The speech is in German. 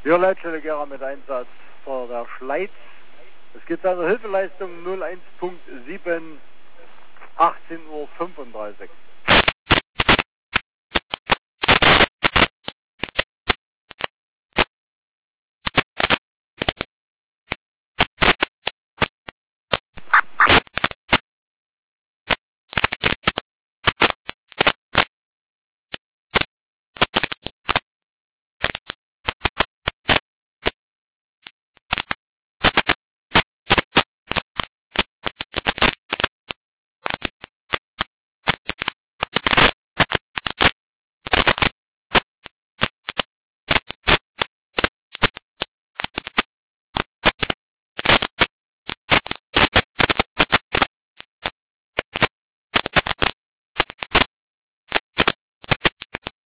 Wir Leitstelle Gera mit Einsatz vor der Schleiz. Es gibt eine Hilfeleistung 01.7, 18:35 Uhr.